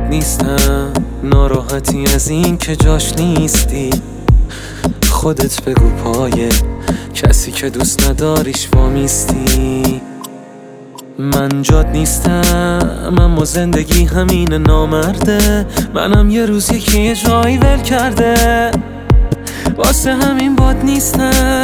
باد نیستم، ناراحتی از این که جاش نیستی. خودت بگو پای کسی که دوست نداریش وامیستی. من جاد نیستم اما زندگی همین نامرده. منم یه روز یکی جایی ول کرده، واسه همین باد نیستم.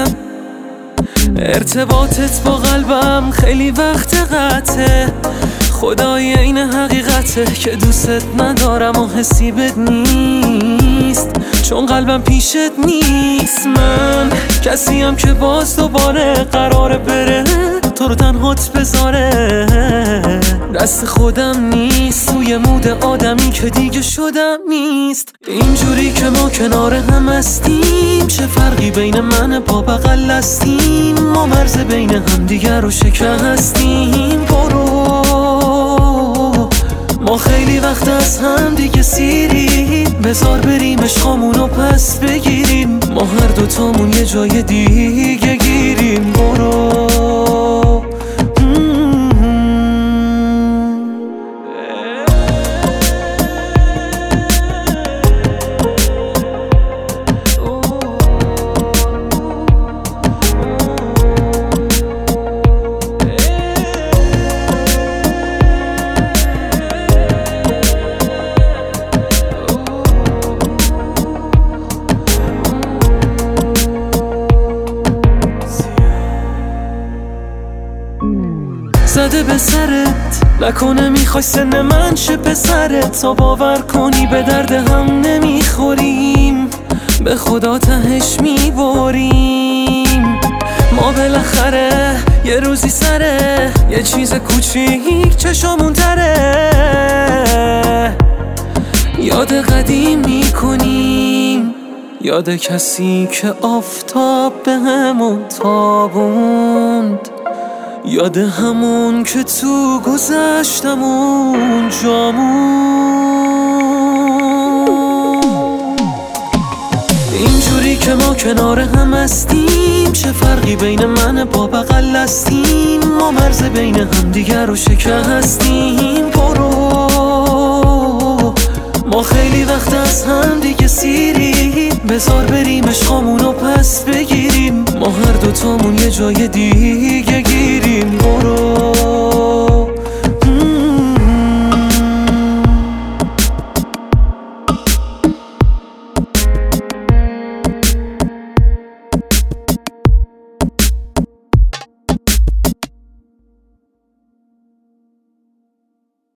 ارتباطت با قلبم خیلی وقت قطعه، خدای این حقیقته که دوست ندارم و حسی بد نیست، چون قلبم پیشت نیست. من کسیم که باز دوباره قراره بره تو رو تنهات بذاره. دست خودم نیست، روی مود آدمی که دیگه شدم نیست. اینجوری که ما کنار هم هستیم، چه فرقی بین من با بغل هستیم؟ ما مرز بین هم دیگر رو شکستیم. برو، ما خیلی وقت از هم دیگه سیریم، بذار بریم عشقامونو پس بگیریم. ما هر دوتامون یه جای دیگه گیریم. برو زده به سرت، نکنه میخوای سن من شه پسرت. تا باور کنی به درد هم نمیخوریم، به خدا تهش میبریم. ما بالاخره یه روزی سره یه چیز کوچیک چشامون تره، یاد قدیم میکنیم، یاد کسی که آفتاب به همون تابوند، یاد همون که تو گذشتمون جامون. اینجوری که ما کنار هم هستیم، چه فرقی بین من با بغل هستیم؟ ما مرز بین هم دیگر رو شکستیم. برو، ما خیلی وقت از هم دیگه سیریم، بذار بریم عشقامونو پس بگیریم. ما هر دوتامون یه جای دیگه